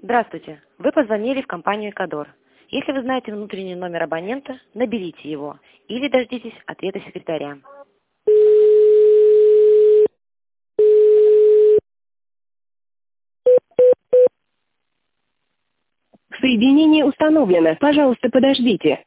Здравствуйте. Вы позвонили в компанию «Экодор». Если вы знаете внутренний номер абонента, наберите его или дождитесь ответа секретаря. Соединение установлено. Пожалуйста, подождите.